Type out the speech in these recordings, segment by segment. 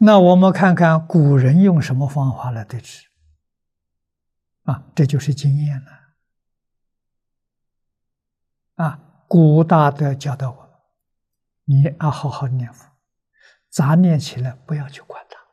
那我们看看古人用什么方法来对治啊？这就是经验了啊！古大德教导我们，你要好好念佛，杂念起来不要去管它，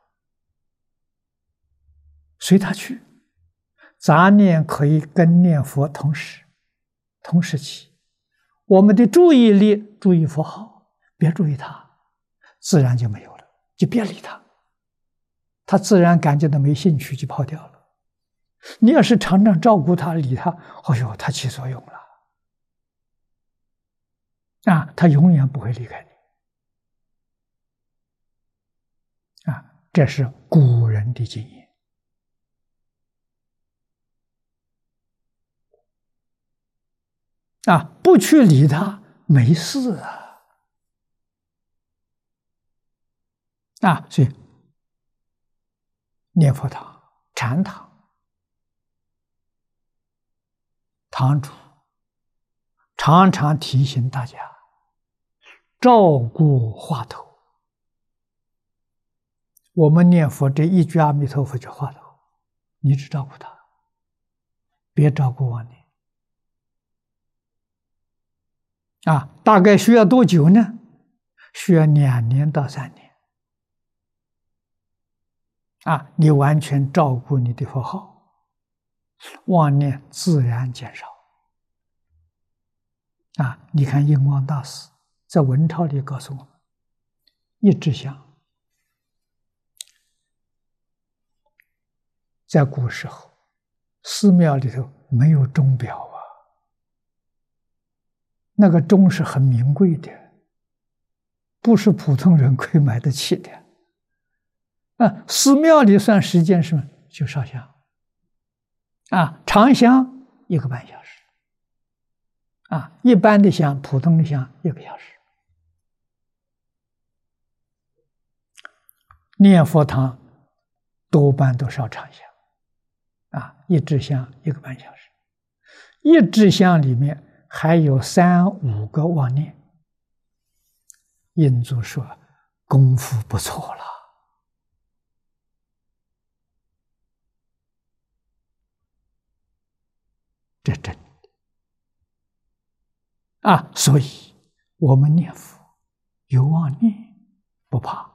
随它去。杂念可以跟念佛同时起，我们的注意力注意佛号，别注意它，自然就没有了，就别理它，它自然感觉到没兴趣就跑掉了。你要是常常照顾它理它，哎呦，它起作用了啊，它永远不会离开你啊，这是古人的经验啊，不去理它没事啊，所以念佛堂、禅堂、堂主常常提醒大家照顾话头。我们念佛这一句阿弥陀佛就话头，你只照顾他，别照顾妄念啊！大概需要多久呢？需要2年到3年啊！你完全照顾你的佛号，妄念自然减少啊！你看印光大师在文钞里告诉我们，一支香在古时候寺庙里头没有钟表啊，那个钟是很名贵的，不是普通人可以买得起的啊。寺庙里算时间是就烧香啊，长香1个半小时啊，一般的香、普通的香1个小时。念佛堂多半都烧长香啊，一支香1个半小时，一支香里面还有3、5个妄念。印祖说功夫不错了这真的啊！所以我们念佛有妄念不怕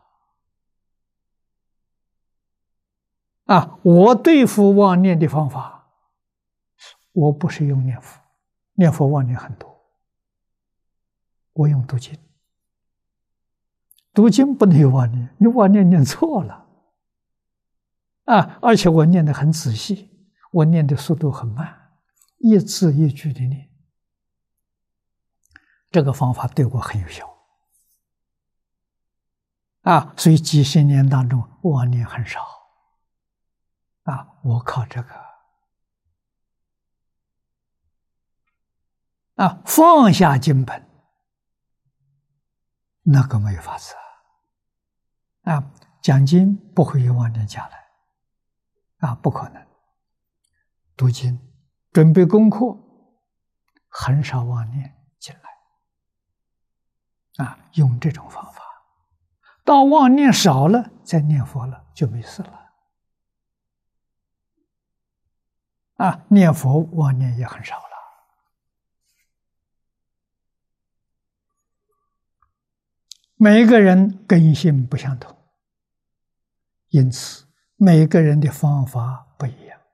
啊！我对付妄念的方法，我不是用念佛，念佛妄念很多，我用读经。读经不能有妄念，你妄念念错了啊！而且我念得很仔细，我念的速度很慢，一字一句的念。这个方法对我很有效啊！所以几十年当中妄念很少啊！我靠这个啊，放下经本，那个没有法子啊！讲经不会有妄念下来啊，不可能。读经准备功课，很少妄念进来啊，用这种方法。到妄念少了，再念佛了，就没事了啊！念佛妄念也很少了。每个人根性不相同，因此每个人的方法不一样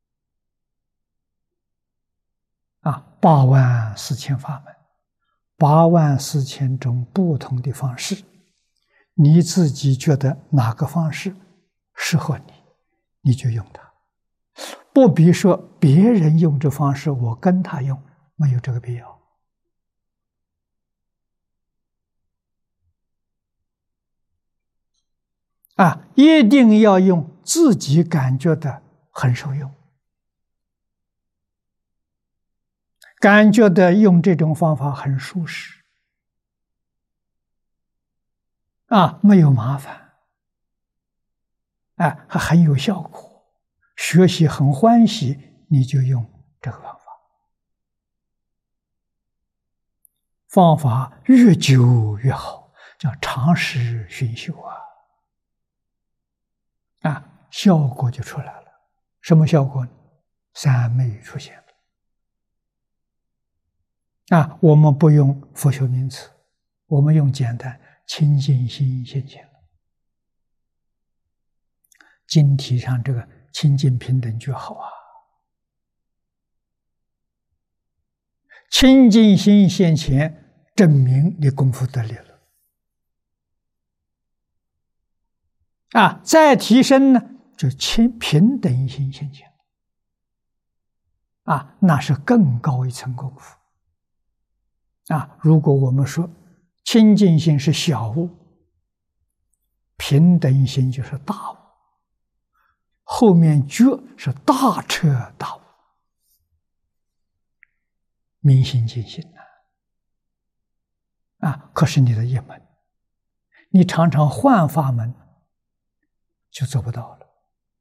啊！84000法门，84000种不同的方式，你自己觉得哪个方式适合你，你就用它，不必说别人用这方式，我跟他用，没有这个必要啊！一定要用自己感觉的很受用，感觉的用这种方法很舒适啊，没有麻烦啊，还很有效果，学习很欢喜，你就用这个方法。方法越久越好，叫长时熏修啊。 效果就出来了。什么效果呢？三昧出现了。我们不用佛学名词，我们用简单清净心现前了。经提倡这个清净平等就好啊。清净心现前，证明你功夫得力了。再提升呢，就平等心现前。那是更高一层功夫。如果我们说清净心是小悟，平等心就是大悟，后面觉是大彻大悟，明心见性可是你的一门，你常常换法门，就做不到了。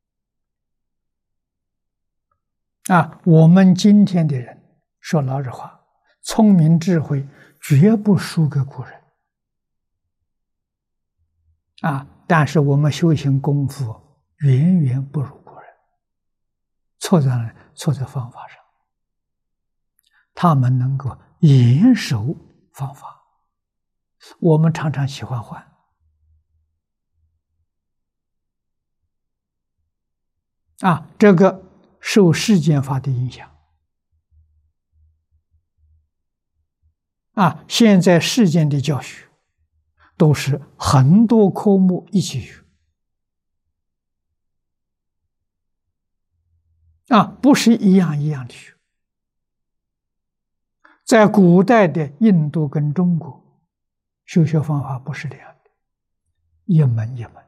我们今天的人说老实话，聪明智慧绝不输给古人但是我们修行功夫远远不如古人，错在方法上。他们能够严守方法，我们常常喜欢换。这个受世间法的影响。现在世间的教学都是很多科目一起学，不是一样一样的学。在古代的印度跟中国，修学方法不是这样的，一门一门。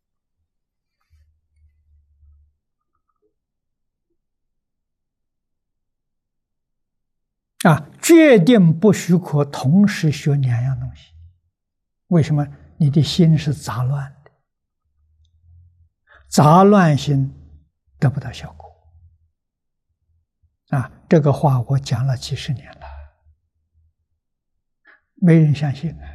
决定不许可同时学两样东西。为什么？你的心是杂乱的，杂乱心得不到效果。这个话我讲了几十年了，没人相信